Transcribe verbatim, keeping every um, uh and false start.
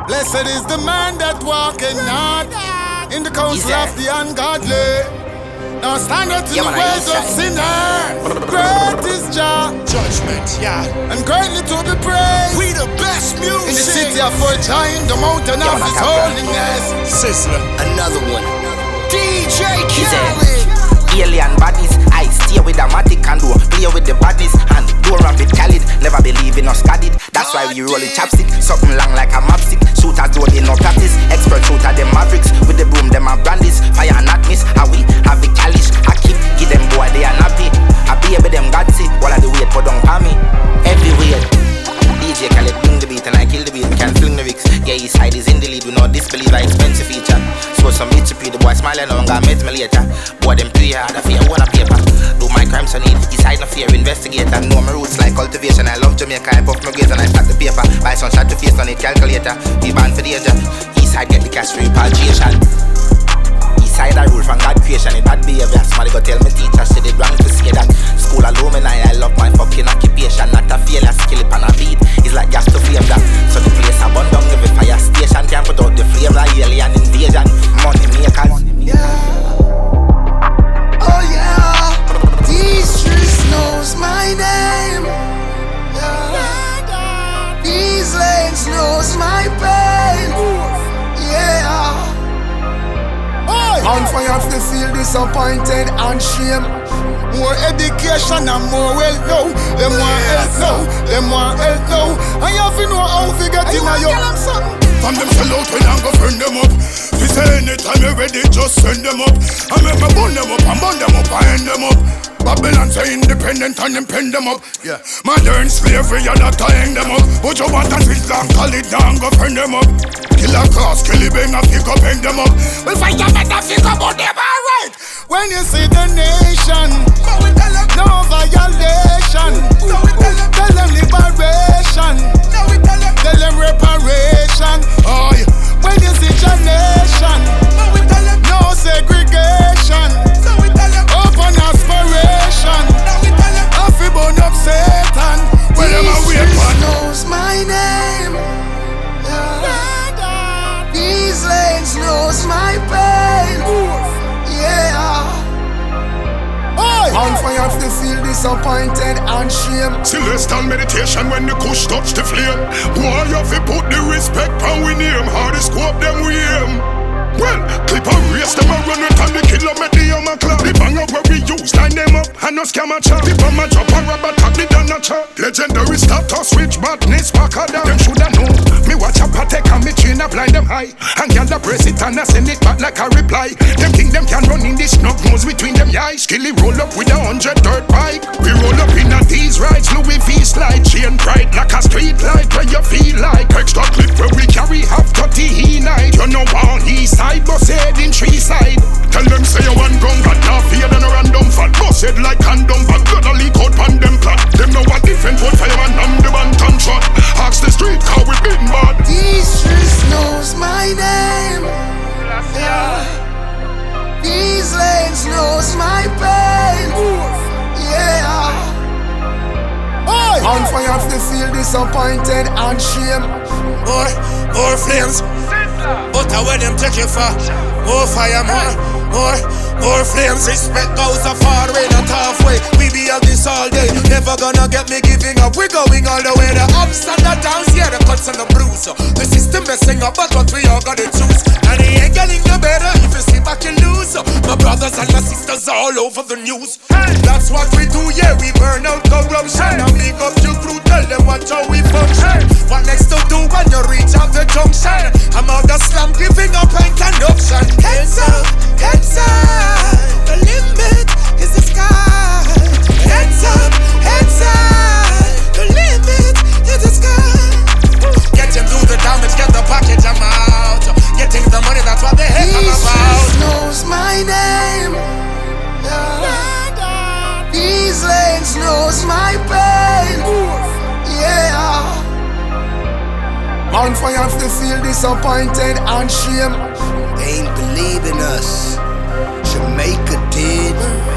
Blessed is the man that walketh not in the counsel of the ungodly, now standeth in Yeah, the man, ways of sinner. Great is Jah, Judgment, yeah. and greatly to be praised. We the best music In the city of Fort Giant, the mountain Yeah, of man, I His can't holiness. Sizzler. Another one. D J He said, Khaled. alien bodies, I stay with the matic and do play with the bodies and do rap with Khalid. Never believe in us Khalid. That's why we roll it chapstick, something long like a mapstick. Shooters do they no practice. Expert shooter them mavericks with the boom them a brandies. Fire not miss, how we have the calish. I keep give them boy they are nappy. I be with them gatsy while I do wait for don't pay me. Everywhere. D J Khaled bring the beat and I kill the beat. We can fling the lyrics. Yeah, his side is in the lead. We know disbelieve a expensive feature. So some bitch to the boy smiling on gonna meet me later. Boy them play hard, I fear one a paper. Do my crimes on it, his side no fear, investigator. Know my roots like cultivation. I love Jamaica, I puff my grades and I start the paper. Buy some shot to face on it, calculator. We ban for the danger. East side get the cash for repatriation. East side I rule from God creation. It bad behavior. Somebody go tell me teacher, say they wrong to say that. School alumni, I love my fucking occupation. Not a failure, skill it on a beat. It's like gas to flame that. So the place I burn down every fire station. Can't put out the flame like alien invasion. Money makers. Yeah. Oh yeah. These streets knows my name. Yeah. These lanes knows my pain. Yeah. On fire to feel disappointed and shame. More education and more wealth now. Them want help now. Them want help now. And you have to know how to get in a yo. From them sell out when I go friend them up. They say anytime you're ready, just send them up. I make me burn them up and burn them up and end them up. Babylon say independent and them pen them up. Yeah. Modern slavery and not tying them up. But you want to sit down, call it down, go friend them up. Kill a cross, kill a bang, a figure, bang them up. We'll fight them and a figure, but them alright. When you see the nation, no violation. Tell them liberation. Tell them reparation. Oh, yeah. When you see the nation, no segregation. Open aspiration. Happy burn up Satan. When them a wait for knows my name. Yeah. These lanes knows my pain. Yeah. On fire to feel disappointed and shame. Celestial meditation when the kush touch the flame. Boy, you have to put the respect on we name. Hard to scope them we aim. Well, clip a race, them a run with and the killer met the armor club. The banger where we use, line them up, and no scam a chat. The bomber drop a rubber tap, the done a chat. Legendary status, switch badness, back of them. Them shoulda know, me watch a patek and me chain a blind them high. And y'all a brace it and a send it back like a reply. Them think them can run in this snug nose between them eyes. Skilly roll up with a hundred dirt bike. We roll up in a these rides, Louis V slide. Chain bright like a street light where you feel like. Extra clip where we carry half thirty he night. You know on east side, bus head in tree side. Tell them say you one gun, got now fear than a random fat. Bus head like condom, but gonna leak out pan them plot. Them know what different wood fireman and the bantam shot. Ask the street how we been bad. These streets knows my name. Yeah. These lanes knows my pain. Yeah. On fire to feel disappointed and shame. More, more flames. But I where them take you for. More fire, more, more, more flames. Respect goes a far way, not halfway. We be on this all day. Never gonna get me giving up. We're going all the way. The ups and the downs, yeah, the cuts and the bruise. The system messing up, but what we all gotta choose. And it ain't getting no better if you sit back and lose. My brothers and my sisters all over the news. That's what we do, yeah. We burn out corruption. Now make up your crew, tell them what how we function. What next to do when you reach out the junction? I'm out the slum, giving up and conduction. Hands up, hands up. The limit is the sky. Hands up, hands up. The limit is the sky. Get him through the damage, get the package, I'm out. Getting the money, that's what the heck I'm about. These knows my name. Yeah. These lanes knows my pain. Yeah. On fire to feel disappointed and shame. They ain't believe in us. Jamaica did.